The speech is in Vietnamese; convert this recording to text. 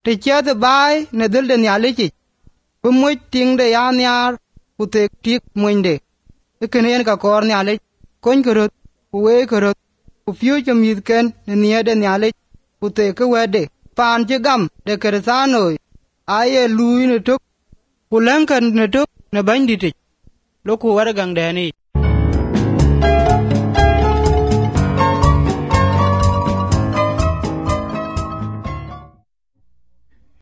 te che the bai ne dil de nya le chi bu mu ting de ya nya ku te tik mu de e ken yen ka kor nya le kon ko ku we ko ku pyu che mi ken ne nya de nya le ku te ke we de pan che gam de ke sa no aye lui ne tok ku len kan ne tok ne ban di ti lo ku war gang de ni